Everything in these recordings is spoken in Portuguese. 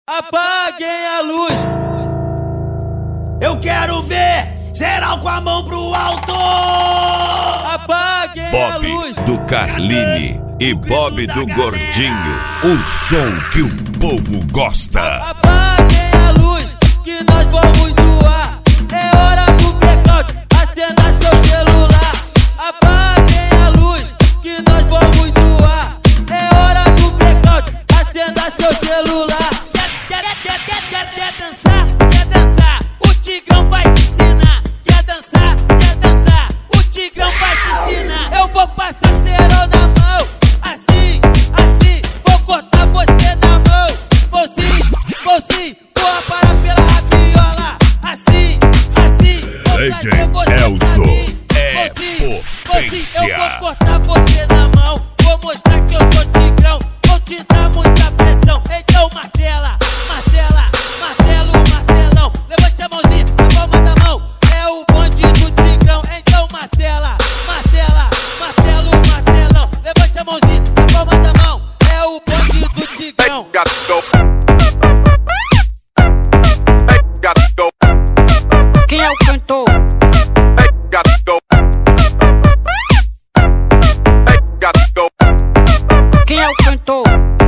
Apaguem a luz. Eu quero ver geral com a mão pro alto. Apaguem a luz. Bob do Carline e Bob do Gordinho, o som que o povo gosta. Apaguem a luz, que nós vamos zoar. É hora do blackout, acenda seu celular. Apaguem a luz, que nós vamos zoar. É hora do blackout, acenda seu celular. Quer dançar? Quer dançar? O Tigrão vai te ensinar. Quer dançar? Quer dançar? O Tigrão vai te ensinar. Eu vou passar cerol na mão, assim, assim. Vou cortar você na mão, vou sim, vou aparar pela rabiola, assim, assim. Vou trazer você Elzo, pra mim, eu vou cortar você na mão. Vou mostrar que eu sou Tigrão, vou te dar muita pressão. Então martela, martela, martelo, martelão. Levante a mãozinha na palma da mão, é o bonde do Tigrão. Então martela, martela, martelo, martelão. Levante a mãozinha na palma da mão, é o bonde do Tigrão. Quem é o cantor? Quem é o cantor?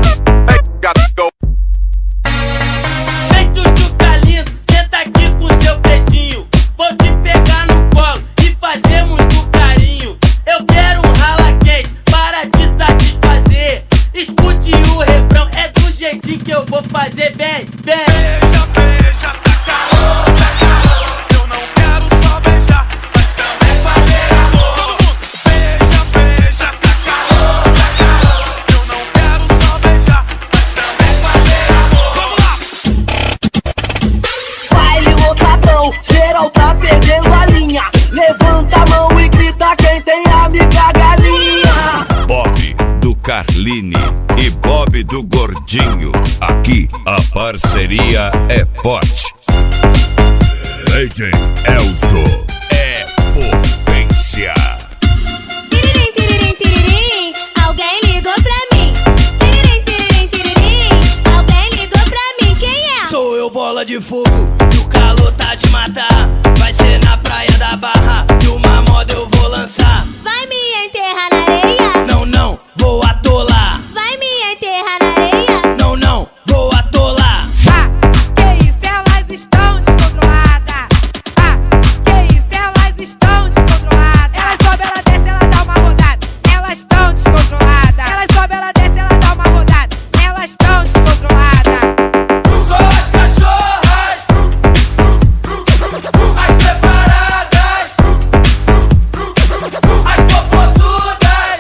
Vem tchutchuca lindo, senta aqui com seu pretinho. Vou te pegar no colo e fazer muito carinho. Eu quero um rala quente para te satisfazer. Escute o refrão, é do jeitinho que eu vou fazer. Vem, vem. Beija, beija, tá calor, tá calor. Eu não quero só beijar, mas também fazer amor. Todo mundo. Beija, beija, tá calor, tá calor. Eu não quero só beijar, mas também fazer amor. Vamos lá! Baile lotadão, geral tá perdendo a linha. Levanta a mão e grita quem tem amiga galinha. Bob do Carline e Bob do Gordinho, aqui a parceria é forte. DJ Elzo é potência. Tiririm, tiririm, tiririm, alguém ligou pra mim. Tiririm, tiririm, tiririm, alguém ligou pra mim. Quem é? Sou eu, bola de fogo, e o calor tá de matar. Vai ser na praia da Barra, e uma moda eu vou lançar. Vai me enterrar na areia? Não, não, vou atolar. Vai me enterrar na areia? Não, não, vou atolar. Que isso, elas estão descontroladas. Que isso, elas estão descontroladas. Ela sobe, ela desce, ela dá uma rodada. Elas estão descontroladas. Ela sobe, ela desce, ela dá uma rodada. Elas estão descontroladas. Só as cachorras, as preparadas, as popozudas,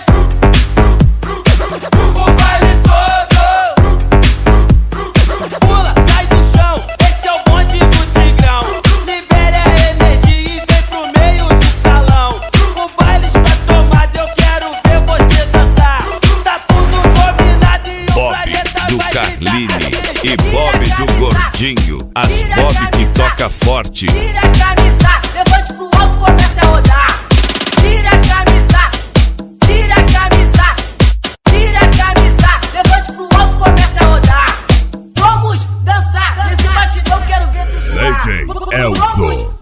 o baile todo. Pula, sai do chão, esse é o bonde do Tigrão. Libere a energia e vem pro meio do salão. O baile está tomado, eu quero ver você dançar. Tá tudo combinado e o Bob planeta do vai Carline gritar. e Bob do Gordinho, as Bob que toca forte. Tira a camisa, levante pro alto, comece a rodar. Tira a camisa, tira a camisa, tira a camisa, levante pro alto, comece a rodar. Vamos dançar, nesse batidão quero ver tu suar. DJ Elzo.